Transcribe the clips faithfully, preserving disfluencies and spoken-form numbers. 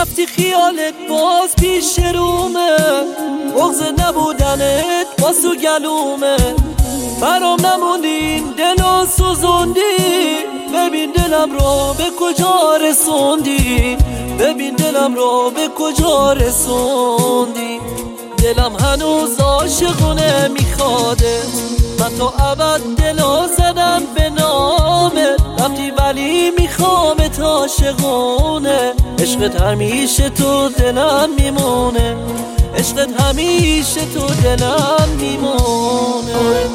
رفتی خیالت باز پیش رومه، بغض نبودنت باز تو گلومه. برام نموندین دلو سوزوندی، ببین دلم رو به کجا رسوندی، ببین دلم رو به کجا رسوندی. دلم هنوز عاشقونه میخواده، من تا ابد دلو زدم به نامت. رفتی ولی میخوامت عاشقونه، عشقت همیشه تو دلم میمونه، عشقت همیشه تو دلم میمونه.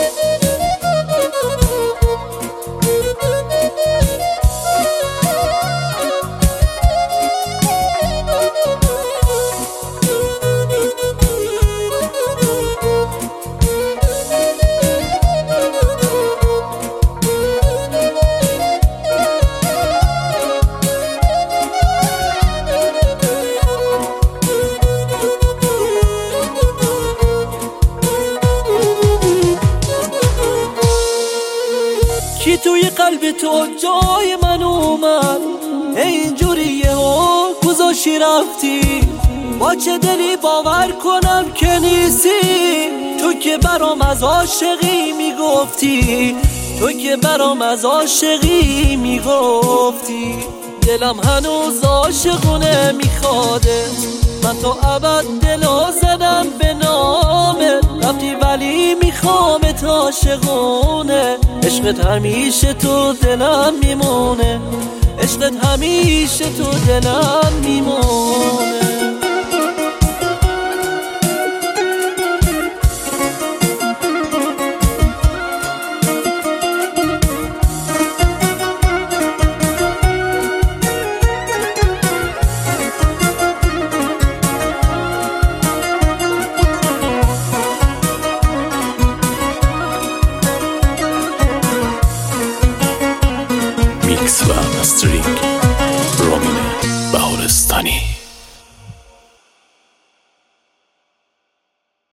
کی توی قلب تو جای من اومد، اینجوری یهو گذاشتی رفتی. با چه دلی باور کنم که نیستی، تو که برام از عاشقی میگفتی، تو که برام از عاشقی میگفتی. دلم هنوز عاشقونه میخواده، من تا ابد دلو زدم به نامت. رفتی ولی میخوامت عاشقونه، عشقت همیشه تو دلم میمونه، عشقت همیشه تو دلم میمونه. Mix و مسترینگ